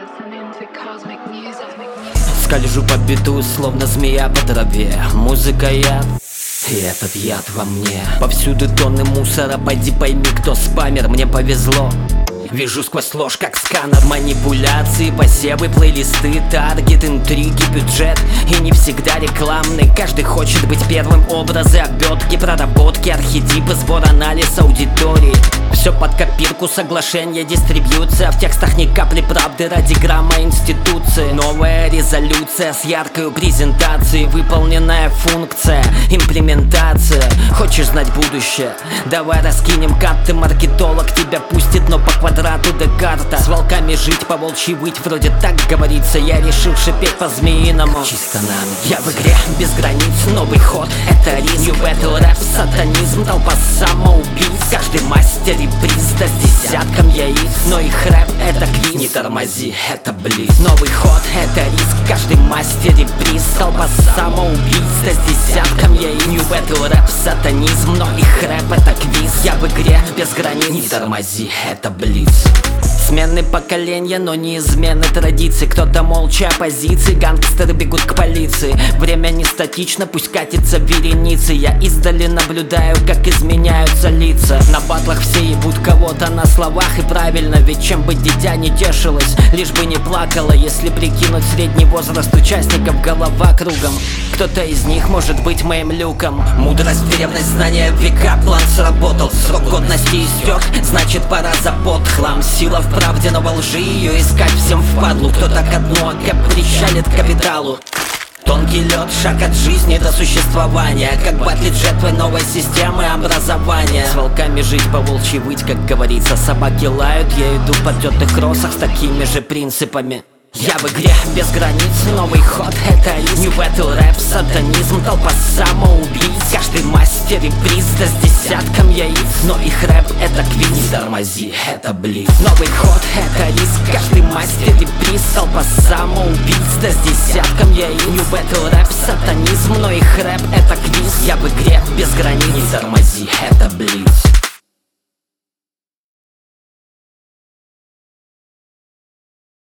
Скольжу по биту, словно змея по траве. Музыка яд, и этот яд во мне. Повсюду тонны мусора, пойди пойми, кто спамер. Мне повезло, вижу сквозь ложь, как сканер. Манипуляции, посевы, плейлисты, таргет, интриги, бюджет. И не всегда рекламный. Каждый хочет быть первым. Образы, обертки, проработки, архетипы, сбор, анализ аудитории. Все под копирку, соглашение, дистрибьюция. В текстах ни капли правды ради грамма институции. Новая резолюция с яркой презентацией. Выполненная функция, имплементация. Хочешь знать будущее? Давай раскинем карты. Маркетолог тебя пустит, но по квадрату Декарта. С волками жить, по волчьи выть, вроде так говорится. Я решил шипеть по-змеиному. Чисто нам. Я в игре без границ, новый ход, это риск. New battle рэп, сатанизм, толпа самоубийц. Каждый мастер и приз, да с десятком яиц. Но их рэп это квиз. Не тормози, это близ. Новый ход, это риск. Каждый мастер и приз. Толпа самоубийц, да с десятком яиц. New battle рэп, сатанизм, но их рэп это квиз. Я в игре без границ. Не тормози, это близ. Смены поколения, но неизменны традиции. Кто-то молча оппозиции, гангстеры бегут к полиции. Время не статично, пусть катится вереницы. Я издали наблюдаю, как изменяются лица. На батлах все ебут кого-то на словах. И правильно, ведь чем бы дитя не тешилось, лишь бы не плакало. Если прикинуть средний возраст участников, голова кругом. Кто-то из них может быть моим люком. Мудрость, древность, знания века. План сработал, срок годности истек. Значит пора за пот, хлам. Сила в правде, но во лжи ее искать всем впадлу. Кто-то ко дну, а причалит к капиталу. Тонкий лед, шаг от жизни до существования. Как батлит жертвой новой системы образования. С волками жить, по волчьи выть, как говорится. Собаки лают, я иду в потертых кроссах с такими же принципами. Я в игре без границ, новый ход это риск. New battle рэп, сатанизм, толпа самоубийц. Каждый мастер и приз, да с десятком яиц. Но их рэп это квиз. Не тормози, это близ. Новый ход это риск. Каждый мастер и приз. Толпа самоубийц, да с десятком яиц. New battle рэп, сатанизм, но их рэп это квиз. Я в игре без границ. Не тормози, это близ.